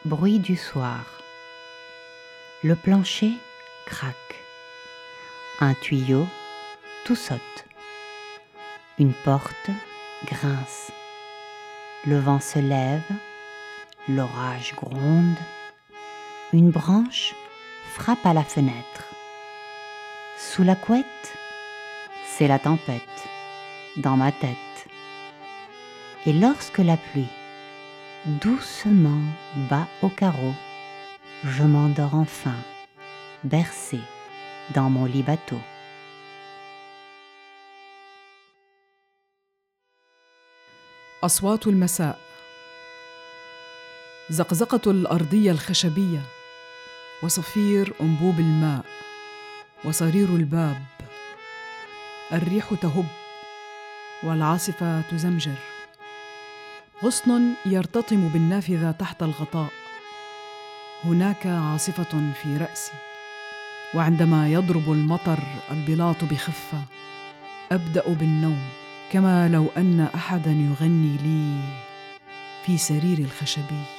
bruit du soir. Le plancher craque. Un tuyau tout saute. Une porte grince. Le vent se lève. L'orage gronde. Une branche frappe à la fenêtre. Sous la couette, c'est la tempête dans ma tête. Et lorsque la pluie doucement bat au carreau, je m'endors enfin, bercé dans mon lit bateau. أصوات المساء، زقزقة الأرضية الخشبية، وصفير أنبوب الماء، وصرير الباب. الريح تهب والعاصفة تزمجر. غصن يرتطم بالنافذة تحت الغطاء. هناك عاصفة في رأسي، وعندما يضرب المطر البلاط بخفة أبدأ بالنوم، كما لو أن أحداً يغني لي في سريري الخشبي.